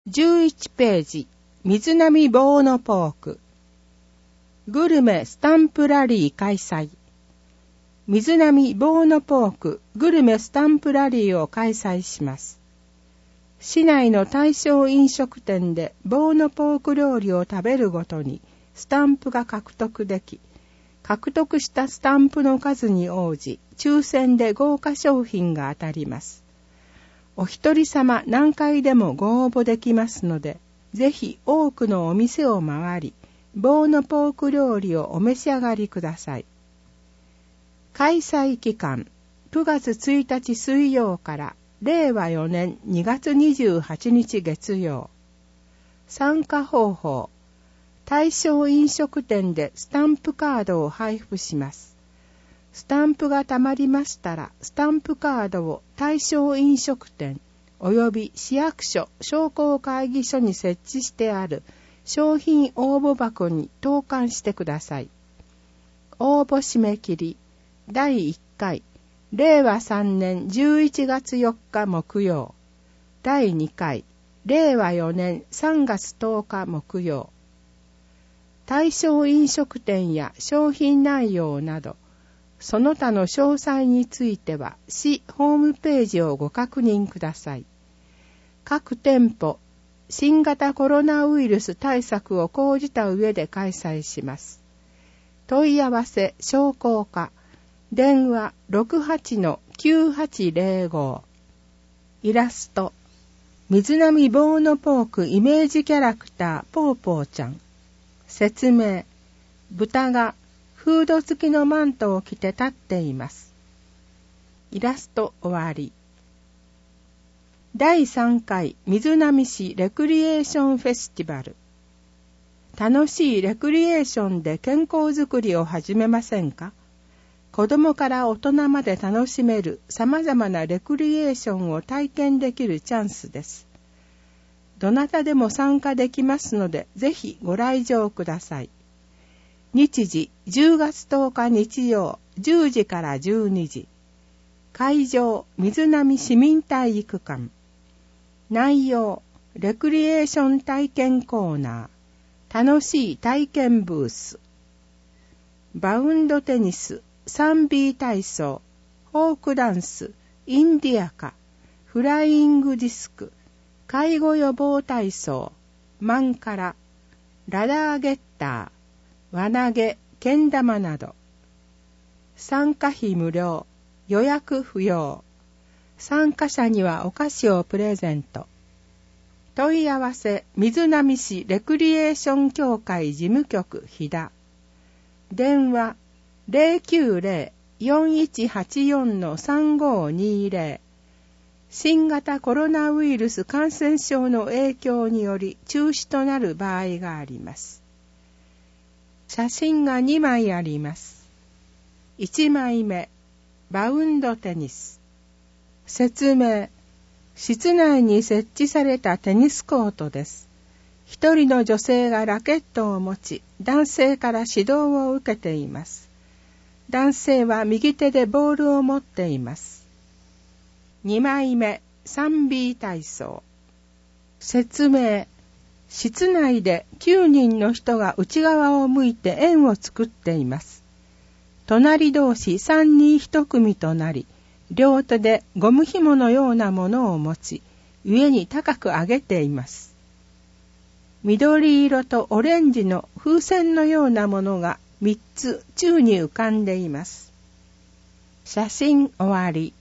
11ページ、水波ボーノポーク。グルメスタンプラリー開催。水波ボーノポークグルメスタンプラリーを開催します。市内の対象飲食店でボーノポーク料理を食べるごとにスタンプが獲得でき、獲得したスタンプの数に応じ、抽選で豪華商品が当たります。お一人様何回でもご応募できますので、ぜひ多くのお店を回り、ボーノポーク料理をお召し上がりください。開催期間、9月1日水曜から令和4年2月28日月曜。参加方法、対象飲食店でスタンプカードを配布します。スタンプがたまりましたら、スタンプカードを対象飲食店及び市役所商工会議所に設置してある商品応募箱に投函してください。応募締め切り、第1回、令和3年11月4日木曜。第2回、令和4年3月10日木曜。対象飲食店や商品内容など、その他の詳細については市ホームページをご確認ください。各店舗、新型コロナウイルス対策を講じた上で開催します。問い合わせ商工課、電話 68-9805。イラスト、水波ボーノポークイメージキャラクターポーポーちゃん。説明、豚がフード付きのマントを着て立っています。イラスト終わり。第3回水波市レクリエーションフェスティバル。楽しいレクリエーションで健康づくりを始めませんか？子供から大人まで楽しめる様々なレクリエーションを体験できるチャンスです。どなたでも参加できますので、ぜひご来場ください。日時10月10日日曜10時から12時。会場水波市民体育館。内容レクリエーション体験コーナー。楽しい体験ブース。バウンドテニス、3B 体操、フォークダンス、インディアカ、フライングディスク、介護予防体操、マンカラ、ラダーゲッター、輪投げ、けん玉など。参加費無料、予約不要。参加者にはお菓子をプレゼント。問い合わせ、水波市レクリエーション協会事務局飛騨。電話、090-4184-3520。新型コロナウイルス感染症の影響により中止となる場合があります。写真が2枚あります。1枚目、バウンドテニス。説明、室内に設置されたテニスコートです。一人の女性がラケットを持ち、男性から指導を受けています。男性は右手でボールを持っています。2枚目、3B 体操。説明、室内で9人の人が内側を向いて円を作っています。隣同士3人1組となり、両手でゴム紐のようなものを持ち、上に高く上げています。緑色とオレンジの風船のようなものが3つ宙に浮かんでいます。写真終わり。